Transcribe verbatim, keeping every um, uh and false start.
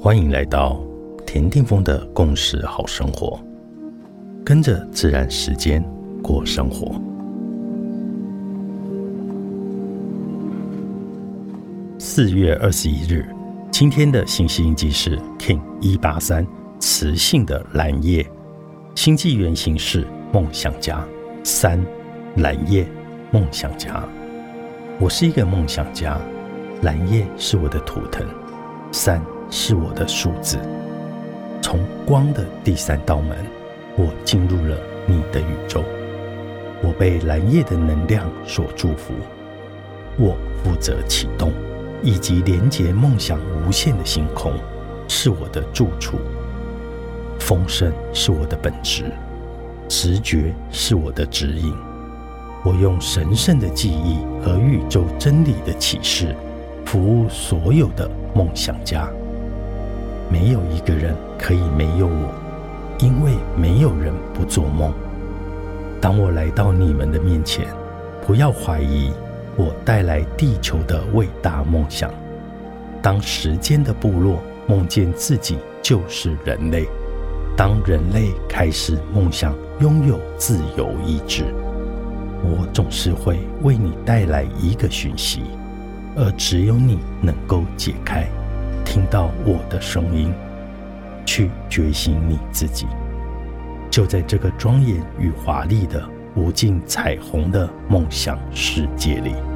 欢迎来到田定峰的共识好生活，跟着自然时间过生活。四月二十一日，今天的星系印记是 King 一八三，磁性的蓝夜，星际原型是梦想家三，蓝夜梦想家。我是一个梦想家，蓝夜是我的图腾，三是我的数字。从光的第三道门，我进入了你的宇宙。我被蓝夜的能量所祝福。我负责启动以及连接梦想无限的星空，是我的住处。丰盛是我的本质，直觉是我的指引。我用神圣的记忆和宇宙真理的启示，服务所有的梦想家。没有一个人可以没有我，因为没有人不做梦。当我来到你们的面前，不要怀疑我带来地球的伟大梦想。当时间的部落梦见自己就是人类，当人类开始梦想拥有自由意志，我总是会为你带来一个讯息，而只有你能够解开，听到我的声音，去觉醒你自己。就在这个庄严与华丽的无尽彩虹的梦想世界里。